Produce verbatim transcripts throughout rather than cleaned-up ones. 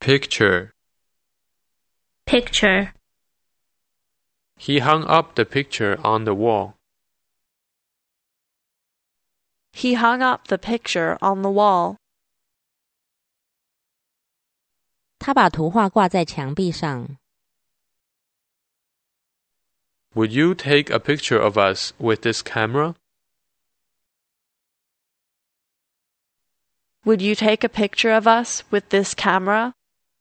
Picture. Picture. He hung up the picture on the wall. He hung up the picture on the wall. 他把图画挂在墙壁上。 Would you take a picture of us with this camera? Would you take a picture of us with this camera?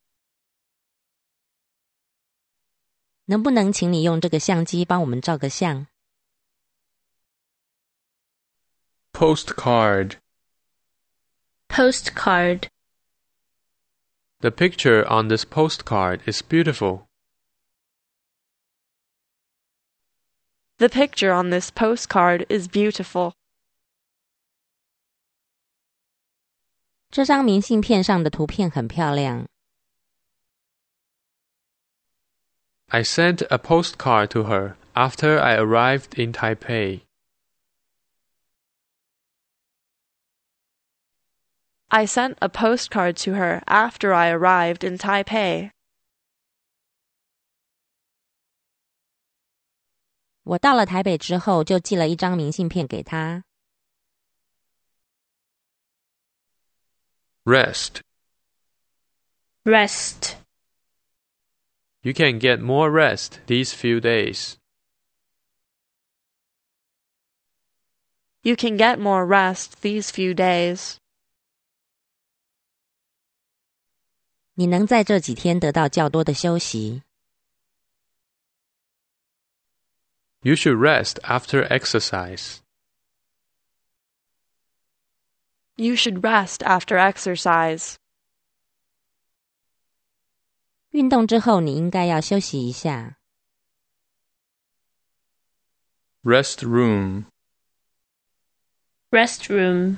能不能请你用这个相机帮我们照个相？ Postcard. Postcard. The picture on this postcard is beautiful. The picture on this postcard is beautiful. 这张明信片上的图片很漂亮。 I sent a postcard to her after I arrived in Taipei. I sent a postcard to her after I arrived in Taipei. 我到了台北之后，就寄了一张明信片给她。 Rest. Rest. You can get more rest these few days. You can get more rest these few days. 你能在这几天得到较多的休息。 You should rest after exercise. You should rest after exercise. 运动之后你应该要休息一下。 Rest room. Restroom.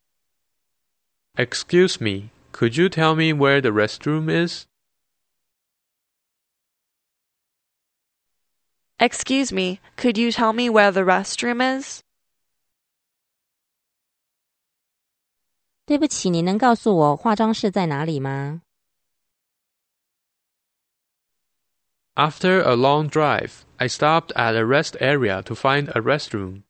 Excuse me, could you tell me where the restroom is? Excuse me, could you tell me where the restroom is? 对不起，你能告诉我化妆室在哪里吗？ After a long drive, I stopped at a rest area to find a restroom.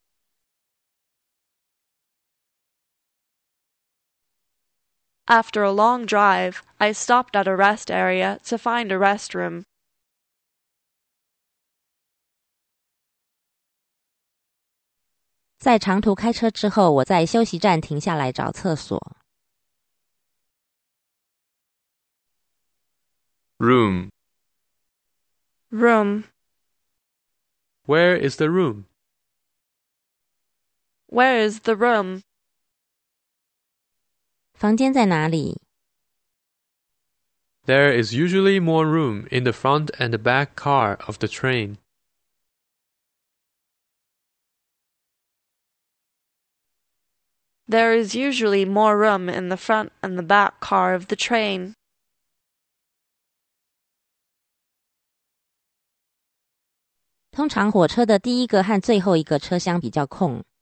After a long drive, I stopped at a rest area to find a restroom. 在长途开车之后，我在休息站停下来找厕所。 Room. Room. Where is the room? Where is the room? 房间在哪里？ There is usually more room in the front and the back car of the train. There is usually more room in the front and the back car of the train. 通常火车的第一个和最后一个车厢比较空。